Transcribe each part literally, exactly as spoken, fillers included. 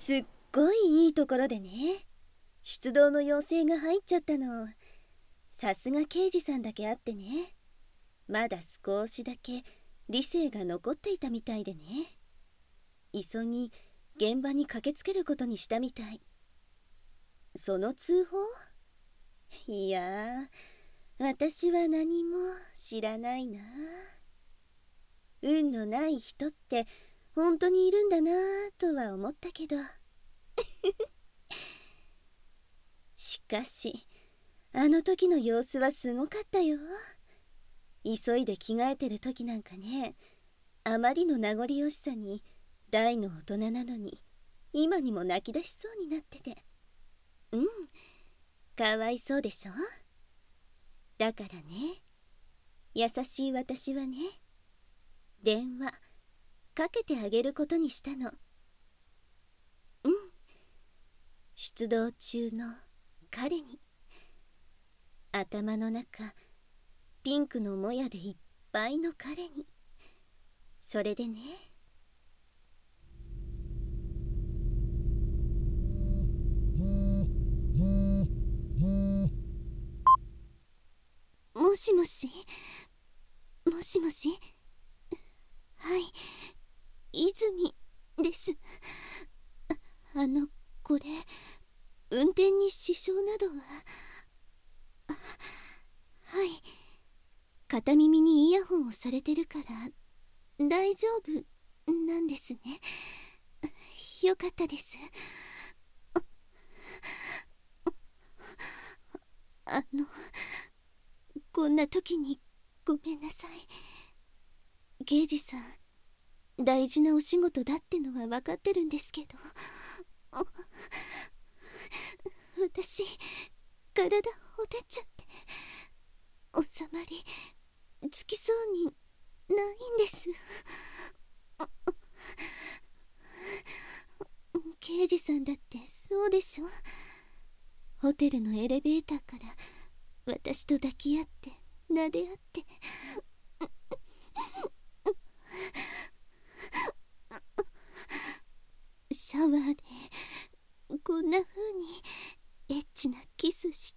すっごいいいところでね、出動の要請が入っちゃったの。さすが刑事さんだけあってね、まだ少しだけ理性が残っていたみたいでね、急ぎ現場に駆けつけることにしたみたい。その通報？いやー、私は何も知らないな。運のない人って本当にいるんだなとは思ったけどしかしあの時の様子はすごかったよ。急いで着替えてる時なんかね、あまりの名残惜しさに大の大人なのに今にも泣き出しそうになってて、うん、かわいそうでしょ。だからね、優しい私はね、電話かけてあげることにしたの。うん、出動中の彼に。頭の中ピンクのもやでいっぱいの彼に。それでね。もしもし、もしもし、はい、泉です。ああの、これ運転に支障などは？はい、片耳にイヤホンをされてるから大丈夫なんですね。よかったです。あの、こんな時にごめんなさい。刑事さん、大事なお仕事だってのは分かってるんですけど、私体ほてっちゃって収まりつきそうにないんです。刑事さんだってそうでしょ。ホテルのエレベーターから私と抱き合って撫で合って、シャワーでこんな風にエッチなキスして、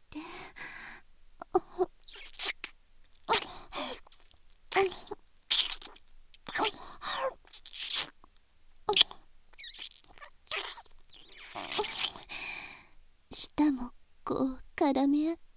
舌もこう絡め合って、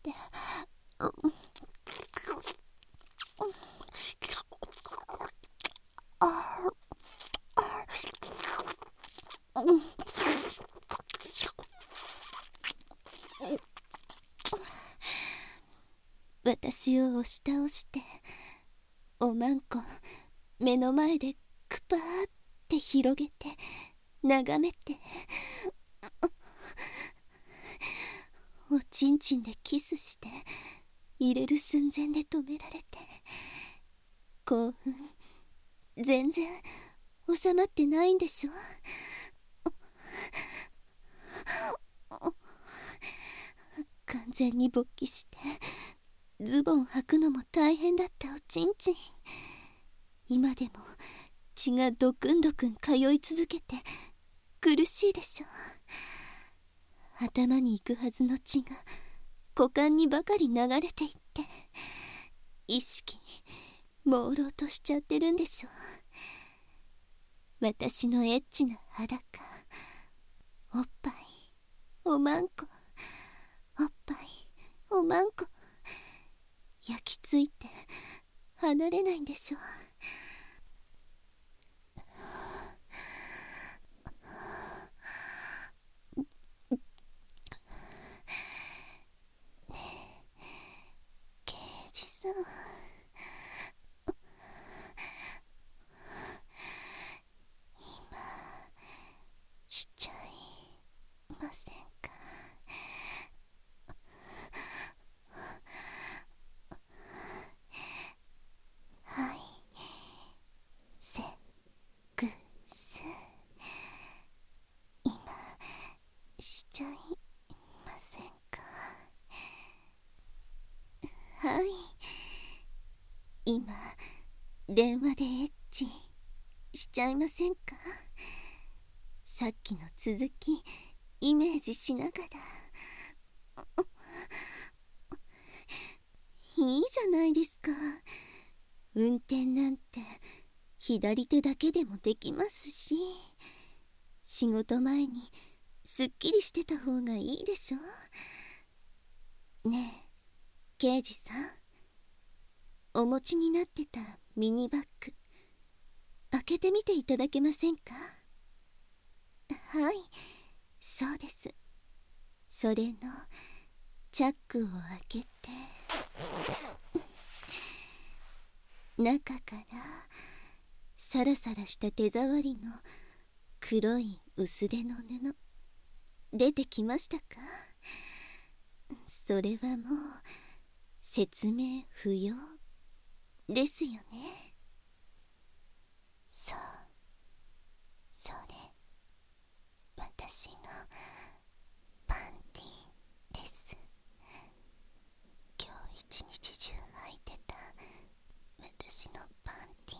私を押し倒しておまんこ目の前でクパーって広げて眺めて、おちんちんでキスして入れる寸前で止められて、興奮全然収まってないんでしょ。完全に勃起してズボン履くのも大変だったおちんちん。今でも血がドクンドクン通い続けて苦しいでしょ。頭に行くはずの血が股間にばかり流れていって、意識朦朧としちゃってるんでしょ。私のエッチな裸、おっぱいおまんこ、おっぱいおまんこ、焼きついて離れないんでしょ。刑事さん、今しちゃいませんか？はい、セックス今しちゃいませんか？はい、今電話でエッチしちゃいませんか？ さっきの続きイメージしながら。いいじゃないですか。運転なんて左手だけでもできますし、仕事前にすっきりしてた方がいいでしょ。ねえ刑事さん、お持ちになってたミニバッグ開けてみていただけませんか？はい、そうです。それのチャックを開けて、中からサラサラした手触りの黒い薄手の布出てきましたか？それはもう説明不要ですよね。そう、それ私のパンティです。今日一日中履いてた私のパンティ。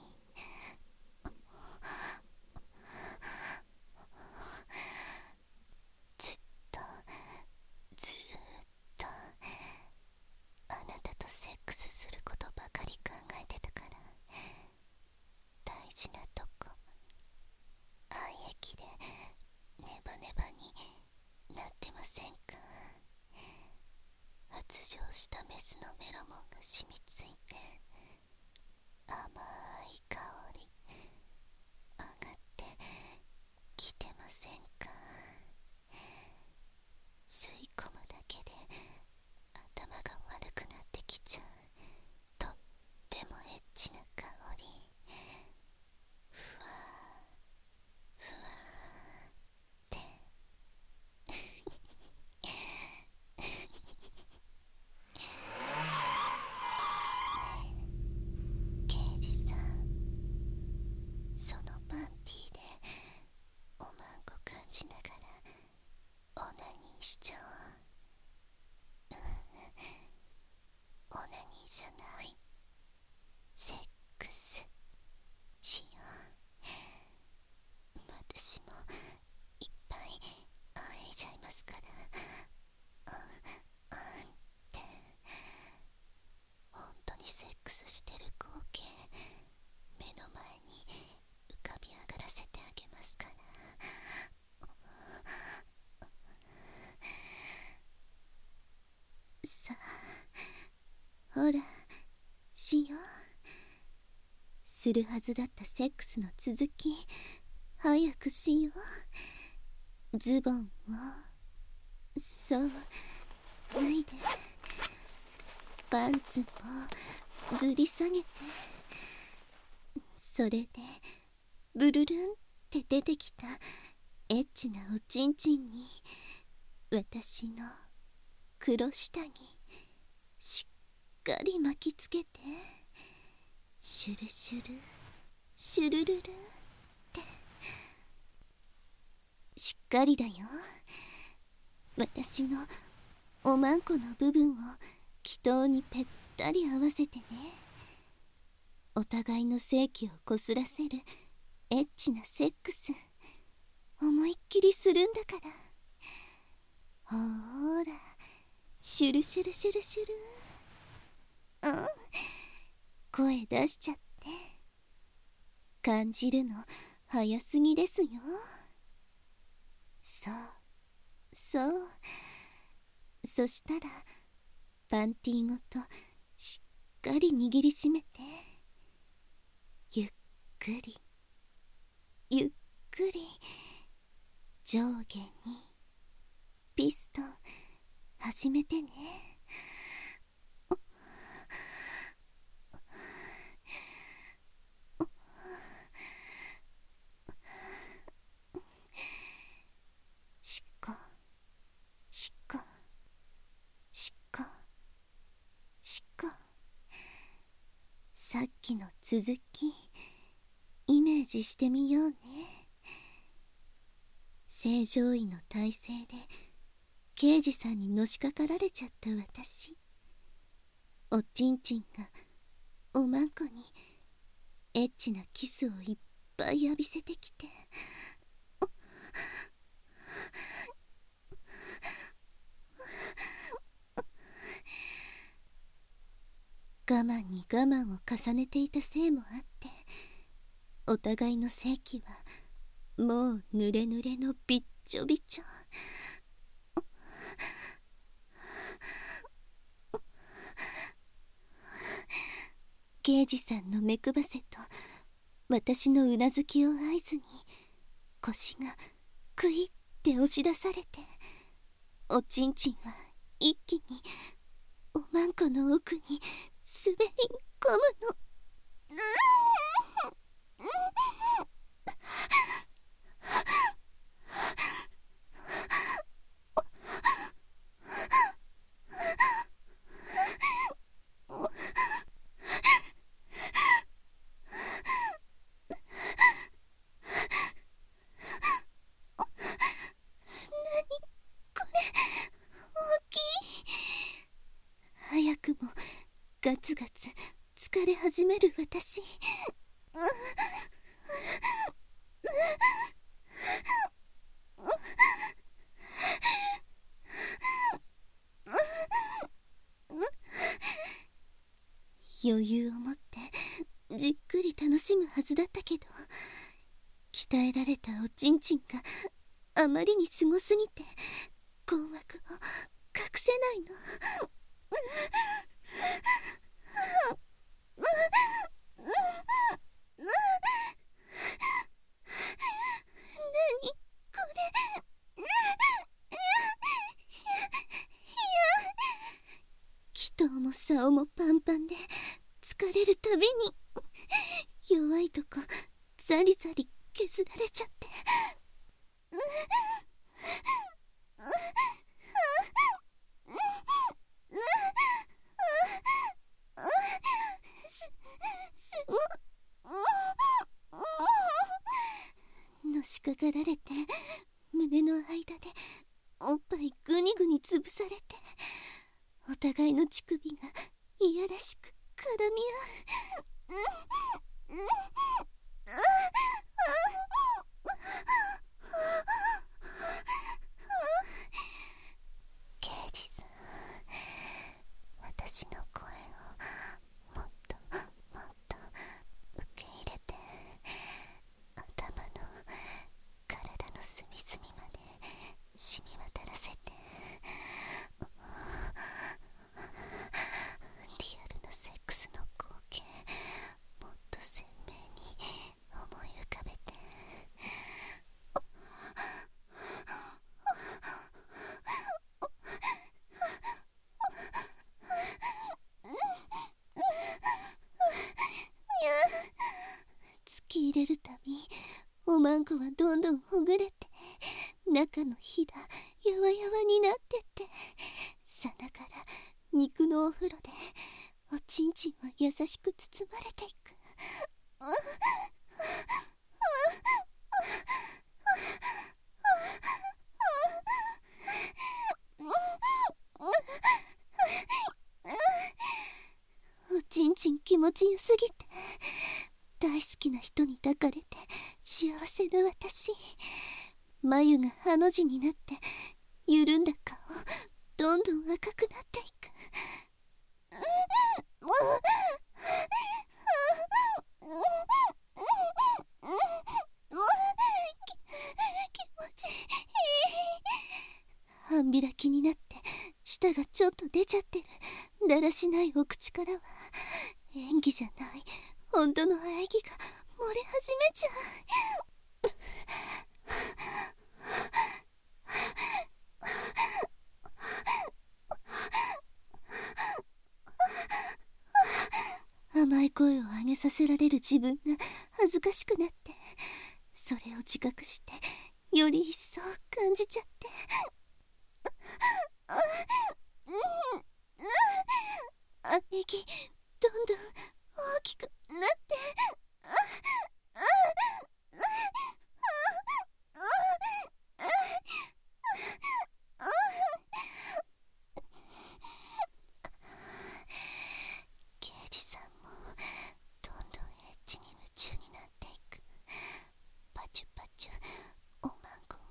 ずっとずーっとあなたとセックスすることばかり考えてたから、大事なとこ愛液でネバネバになってませんか？発情したメスのメロモンが染みついて甘い香り上がってきてませんか？吸い込むだけで頭が悪くなってきちゃうとってもエッチな香り。ふわーふわーって刑事さん、そのパンティーでおまんこ感じながらオナニーしちゃおう。オナニーじゃない、セックスしよう。私もいっぱいあえちゃいますから。うんうんって本当にセックスしてる光景目の前に浮かび上がらせてあげますから。さあ、ほらしよう。するはずだったセックスの続き早くしよう。ズボンをそう脱いで、パンツもずり下げて、それでブルルンって出てきたエッチなおちんちんに私の黒下着しっかり巻きつけて、シュルシュルシュルルルって。しっかりだよ。私のおまんこの部分を気筒にぺったり合わせてね。お互いの性器をこすらせるエッチなセックス思いっきりするんだから。ほーらシュルシュルシュルシュル。うん、声出しちゃって感じるの早すぎですよ。そうそう。そしたらパンティーごとしっかり握りしめて、ゆっくりゆっくり上下にピストン始めてね。しこしこしこしこ。さっきの続きイメージしてみようね。正常位の体勢で刑事さんにのしかかられちゃった私。おちんちんがおまんこにエッチなキスをいっぱい浴びせてきて、 我慢に我慢を重ねていたせいもあって、お互いの性器はもう濡れ濡れのびっちょびちょ。刑事さんの目くばせと私のうなずきを合図に、腰がクイって押し出されて、おちんちんは一気におまんこの奥に滑り込むの。早くもガツガツ疲れ始める私。余裕を持ってじっくり楽しむはずだったけど、鍛えられたおちんちんがあまりにすごすぎて困惑を隠せないの。何これ。気筒も竿もパンパンで疲れるたびに弱いとこザリザリ削られちゃって。すごのしかかられて、胸の間でおっぱいグニグニ潰されて、お互いの乳首がいやらしく絡み合う。刑事さん、私の声をもっともっと受け入れて、頭の体の隅々まで染み渡らせて、リアルなセックスの光景もっと鮮明に思い浮かべて。突き入れるたびおまんこはどんどんほぐれて、中のひだやわやわになってって、さながら肉のお風呂でおちんちんは優しく包まれていく。おちんちん気持ちよすぎて、大好きな人に抱かれて幸せな私。眉がハの字になって緩んだ顔どんどん赤くなっていく。気持ちいい。半開きになって舌がちょっと出ちゃってるだらしないお口からは、演技じゃない本当の喘ぎが漏れ始めちゃう。甘い声を上げさせられる自分が恥ずかしくなって、それを自覚してより一層感じちゃって。あえぎどんどん大きくなって。刑事さんもどんどんエッチに夢中になっていく。パチュパチュおまんこを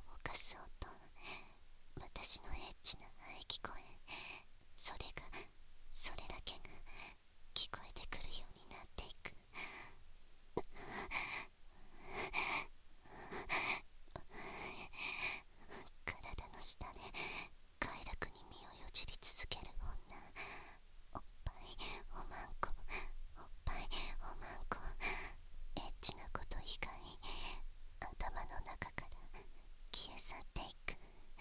下で快楽に身をよじり続ける女。おっぱいおまんこ、おっぱいおまんこ。エッチなこと以外頭の中から消え去っていく。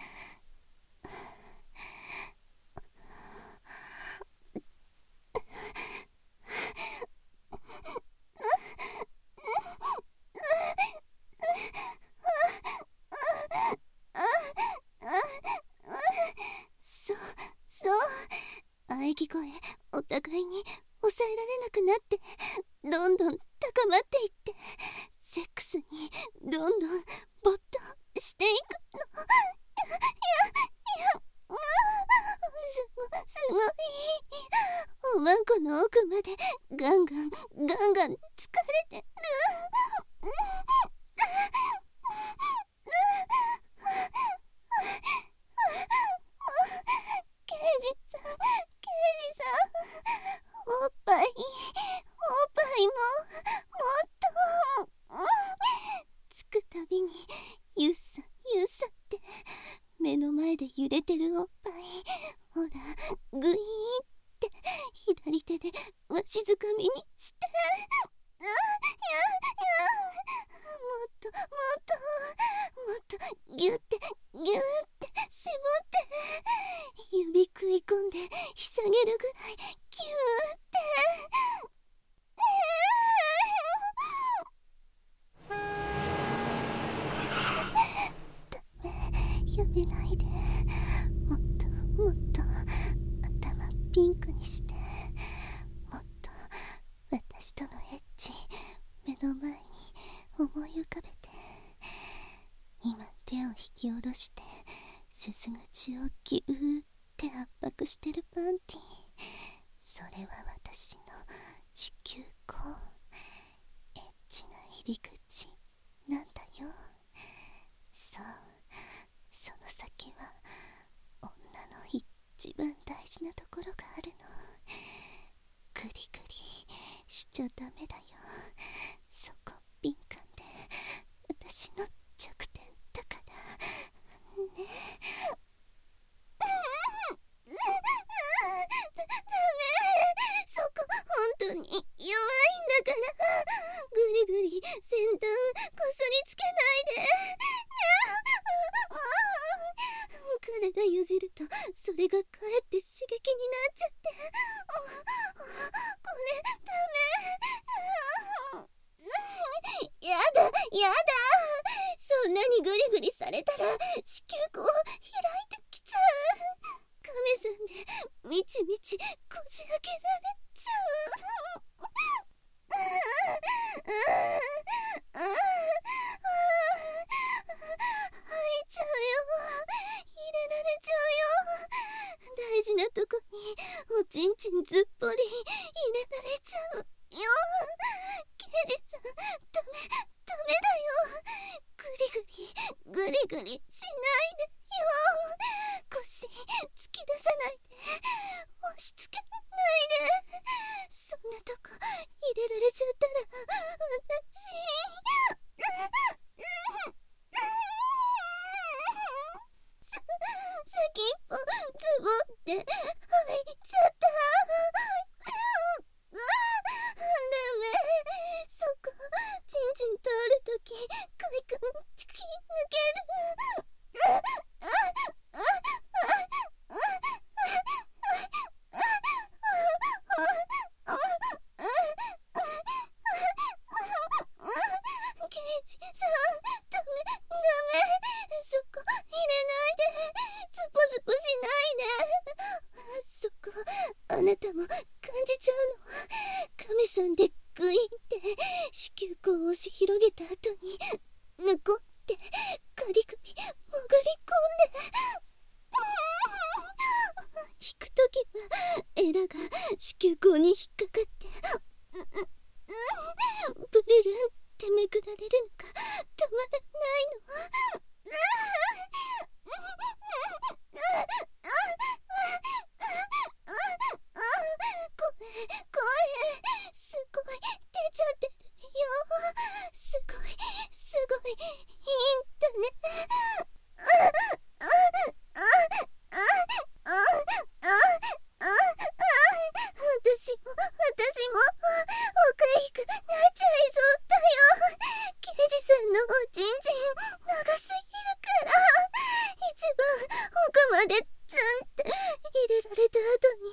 そうそう喘ぎ声お互いに抑えられなくなって、どんどん高まっていって、セックスにどんどん没頭していくの。いやいや、すごすごい。おまんこの奥までガンガンガンガン疲れてる。刑事さん、刑事さん、おっぱい、おっぱいも、もっと。つくたびに、ゆっさ、ゆっさって、目の前で揺れてるおっぱい、ほら、ぐいーって、左手でわしづかみにして。いや、いや、もっと、もっと、もっと、ぎゅって、ぎゅって絞って、指食い込んでひしゃげるぐらいギューって。ダメ、やめないで。もっともっと頭ピンクにして、もっと私とのエッチ目の前に思い浮かべて。今手を引き下ろしてすす口をギューって圧迫してるパンティ、それは私の子宮口、エッチな入り口なんだよ。そう、その先は女の一番大事なところがあるの。グリグリしちゃダメだよ。そこ敏感で私の弱点だからね。ダメ、そこ本当に弱いんだから。グリグリ先端こすりつけないで。彼がよじるとそれがかえって刺激になっちゃって、これダメ。やだやだ、そんなにグリグリされたら子宮口開いてきちゃう。亀さんでみちみちこじ開けられちゃう。入っちゃうよ、入れられちゃうよ。大事なとこにおちんちんずっぽり入れられちゃうよ。刑事さん、ダメダメだよ。グリグリグリグリしないでよ。腰突き出さないで、押し付けないで。そんなとこ入れられちゃったら私さ先っぽズボって入っちゃった。ダメ、そこチンチン通るときかいくん突き抜ける。刑事さん、ダメダメ、そこ入れないで、ズポズポしないで。そこあなたも感じちゃうの。神さんでグイって子宮口を押し広げた後にぬこってカリ首潜り込んで、引くときはエラが子宮口に引っかかってブルルンってめくられるのがたまらないの。声声すごい出ちゃってるよ。すごいすごいいいんだね。 奥までツンって入れられた後に、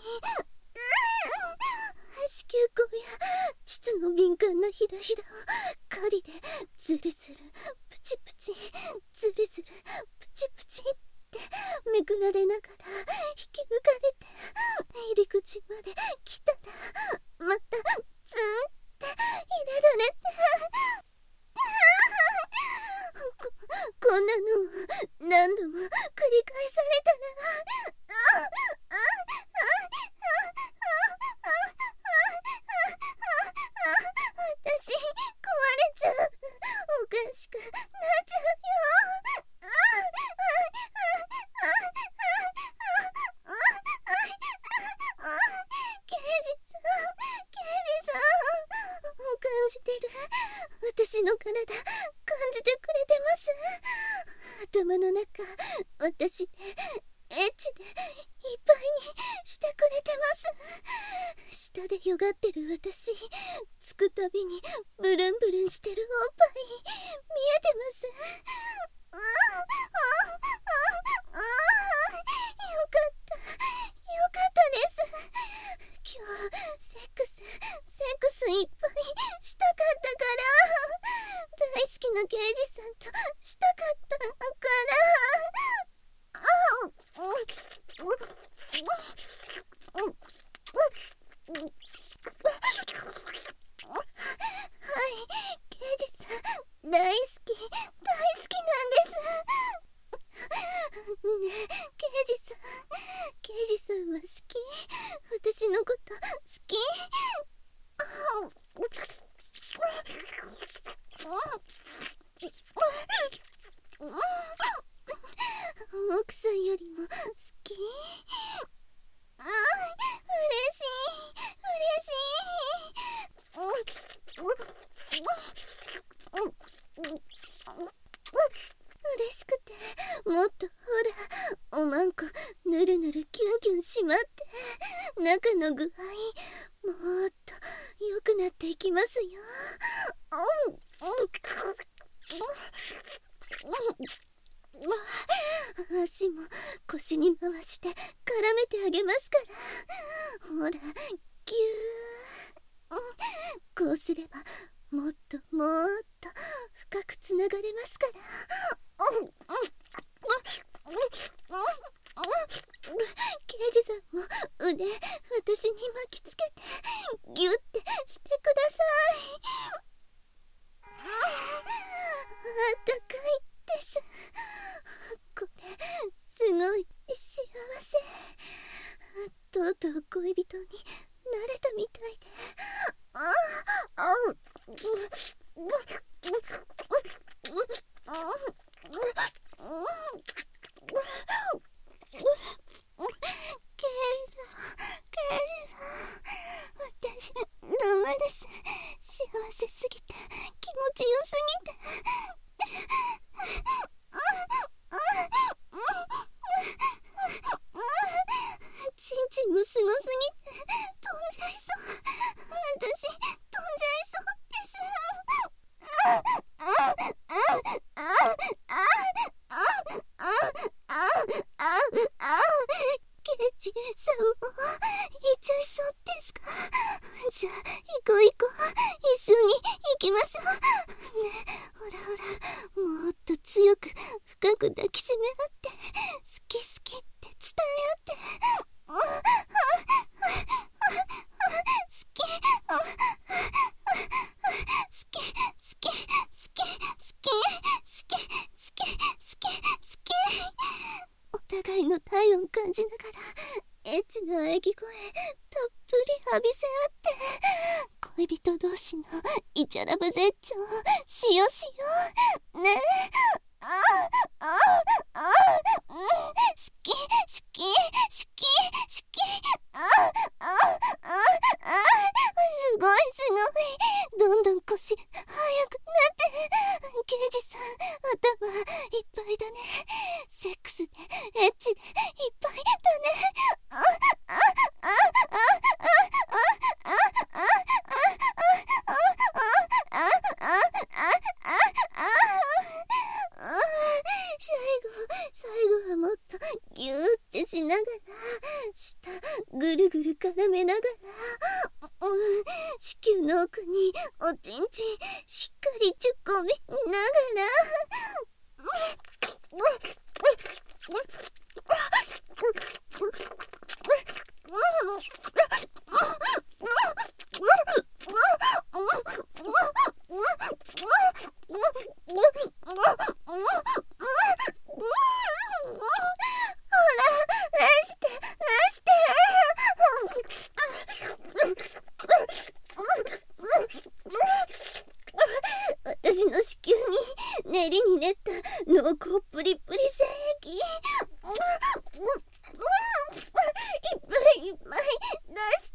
子宮口や膣の敏感なひだひだを針でズルズルプチプチズルズルプチプチってめくられながら引き抜かれて入り口まで来たらまたツンって入れられてこ, こんなのを何度も繰り返されたら私壊れちゃう。おかしくなっちゃうよ。刑事さん、刑事さん、感じてる。私の体感じてくれてます。頭の中、私でエッチでいっぱいにしてくれてます。下でよがってる私、つくたびにブルンブルンしてるおっぱい見えてます。よかった、よかったです。今日セックスセックスいっぱいしたかったから、大好きな刑事さんとしたかったからはい、刑事さん大好き大好きなんです。ねえ刑事さん、刑事さんは好き？私のこと好き？奥さんよりも好き？ああ、嬉しい嬉しい。嬉しくてもっとほらおまんこぬるぬるキュンキュンしまって中の具合もっと良くなっていきますよ。足も腰に回して絡めてあげますから。ほらギュー、こうすればもっともっと深くつながれますから。刑事さんも腕私に巻きつけてギュッてしてください。あったかいです。これすごい幸せ。とうとう恋人になれたみたいで。ケイラ、ケイラ、私ダメです。幸せすぎて気持ちよすぎて。ちんちんもすごすぎて飛んじゃいそう。私飛んじゃいそうです。刑事さんも行っちゃいそうですか？じゃあ行こう行こう、一緒に行きましょうね。ほらほら、もっと強く深く抱きしめ合って好き好きって伝え合って。好き好き好き好き好き好き好き好き。お互いの体温感じながらエッチな喘ぎ声たっぷり浴びせ合って恋人同士のイチャラブ絶頂しよしよねえ。ああああうん好き好き好き好きああああすごいすごい、どんどん腰速くなってる。刑事さん頭いっぱいだね。セックスでエッチでいっぱいだね。あああああ最後最後はもっとながら舌ぐるぐる絡めながら、うん、子宮の奥におちんちんしっかりちゅっ込みながら、私の子宮に練りに練った濃厚プリプリ精液、いっぱいいっぱい出して。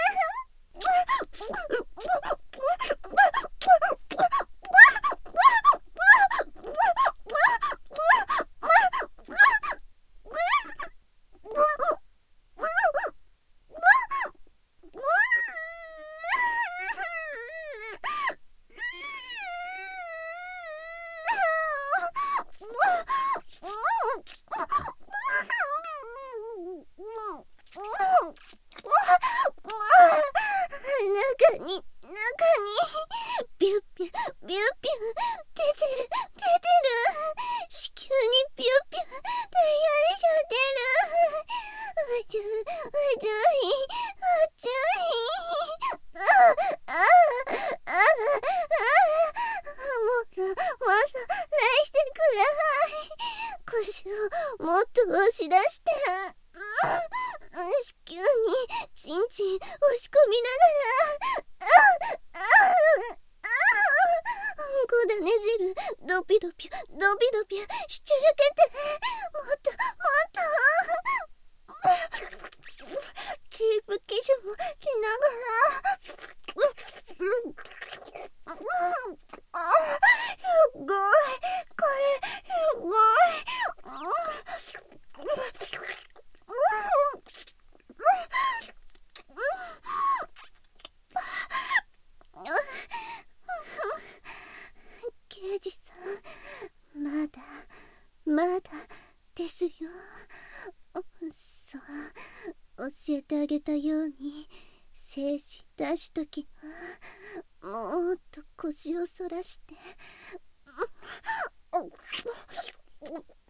中に中にビュッビュッビュッビュッ出てる出てる、子宮にビュッビュッダイヤルが出る。あちゅあちゅいあちゅい、あああああもっともっと出してください。腰をもっと押し出して、子宮にちんちん押し込みながら、こだね汁ドピドピドピドピしちゅるけて、もっともっとキープキスもしながら、すごい、これすごい。刑事さん、まだまだですよ。そう、教えてあげたように精子出しときはもっと腰をそらして